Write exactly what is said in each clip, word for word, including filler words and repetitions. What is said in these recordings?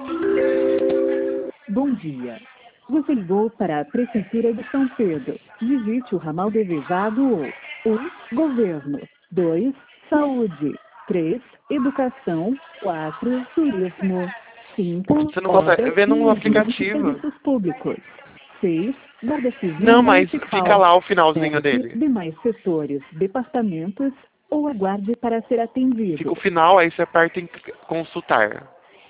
Bom dia. Você ligou para a Prefeitura de São Pedro. Digite o ramal desejado ou um. Governo. dois. Saúde. três. Educação. quatro. Turismo. cinco. Você não consegue Obras ver no e aplicativo. serviços públicos. seis. Guarda Civil Não, mas Municipal. fica lá o finalzinho sete. dele. Demais setores, departamentos ou aguarde para ser atendido. Fica o final, aí você aperta em consultar.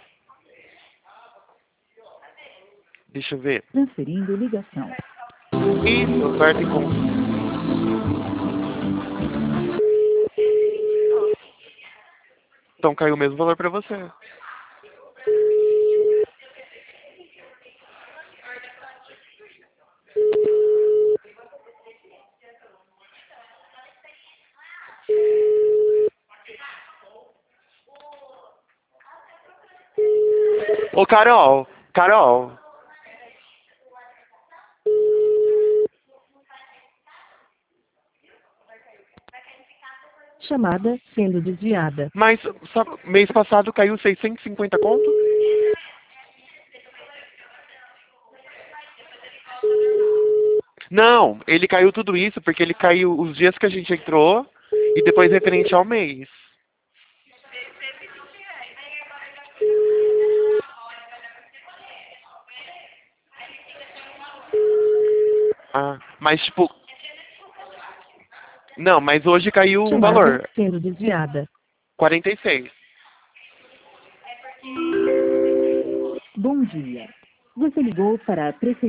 Deixa eu ver. Transferindo ligação. Isso, aperta em consultar. Então caiu o mesmo valor pra você. Ô, Carol, Carol. Chamada sendo desviada. Mas sabe, mês passado caiu seiscentos e cinquenta conto? Não, ele caiu tudo isso porque ele caiu os dias que a gente entrou e depois referente ao mês. Ah, mas tipo... Não, mas hoje caiu um Chamada valor. sendo desviada. quarenta e seis. Bom dia. Você ligou para a Prefeitura